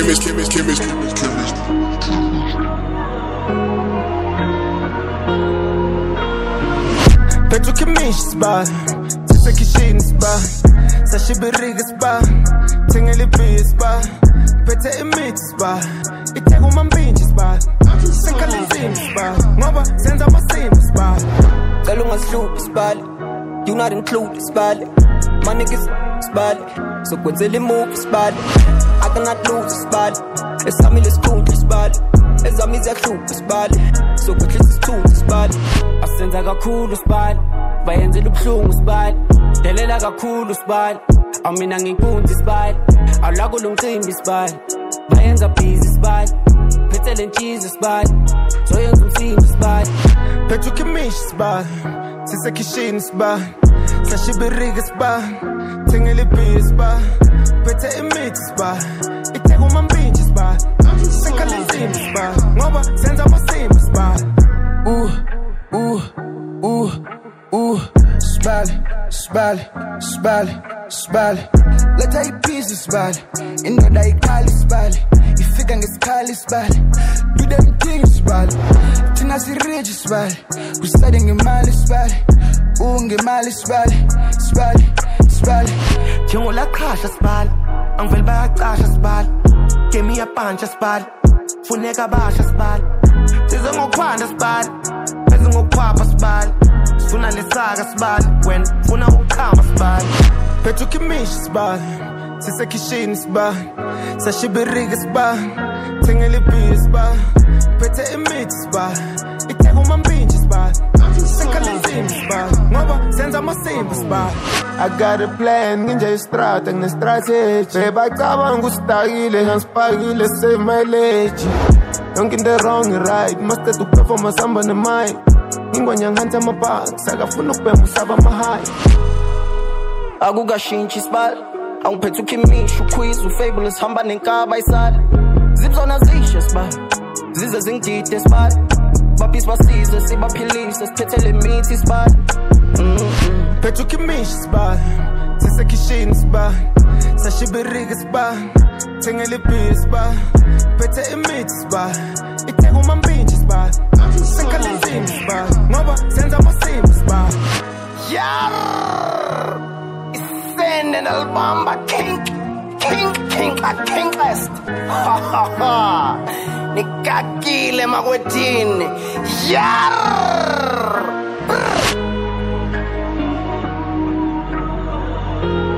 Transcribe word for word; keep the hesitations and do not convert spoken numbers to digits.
chemistry, chemistry, chemistry. Petrochemisch spa, sisa kishin spa, sashibiriga spa, tingeli bi spa, pete image spa, itego mambinji spa, senkalinzim spa, ngoba senza masimba spa. Tell them I shoot spell, you not include spell. My niggas spell, so go tell them move spell. I cannot lose spell. It's a me let's cool spell. It's a me that shoot spell. So go just two spell. I send I got cool spell. By end of the plum spell. Tell it I got cool spell. I mean I'm in cool spell. I log along team spell. By end of peace spell. Petel and cheese spell. So you can see spell. Petrochemisch spa, sisa kishin spa, sashibiriga spa, tingeli bi spa, pete image spa, itego mambinji spa, senkalinzim spa, ngoba senza masimba spa. Ooh, ooh, ooh, ooh, spali, spali, spali, spali. Letha iphizi spali, indoda ikhali spali, ifika ngesikhali spali, do them things spali. Thina si-rich spali, kusade ngemali spali, uh ngemali spali, spali, spali. Njengola qhasha spali, angiveli bayaqasha spali, game iyapantsha spali, funeka basha spali, size ngokuphanda spali, bese ngokuphapha spali, sifuna lesaka spali, wena funa ukukhamba spali. Petrochemisch spa, sisa kishin spa, sashibiriga spa, tingeli bi spa, pete image spa, itego mambinji spa, senkalinzim spa, ngoba senza masimba spa. I got a plan, nginja strat and strategy. Babe, I cabang gustagile, hans pagile, save my leg. Don't get the wrong right, master to perform a samba na mai. Ingwanya nganta mabak, saga funu pembu saba mahai. Akukashintshi spal, angiphethe ukhimisha uquiz ufabulous hamba nenkaba isala. Zibzona zisha spal, zize zingidide spal. Bapis basiza sibaphilisa sithethele mithi spal. Petrochemisch spa, sisa kishin spa, sashibiriga spa, tingeli bi spa, pete image spa, itego mambinji spa, senkalinzim spa, ngoba senza masimba spa. Yarrrr! Send an album by King, King, King, a King West. Ha ha ha! Nikakile magwetini. Yarrrr!